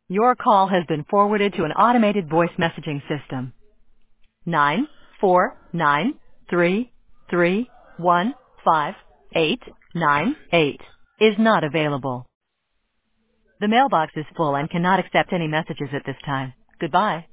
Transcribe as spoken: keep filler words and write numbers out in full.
Your call has been forwarded to an automated voice messaging system. Nine four nine three three one five eight nine eight is not available. The mailbox is full and cannot accept any messages at this time. Goodbye.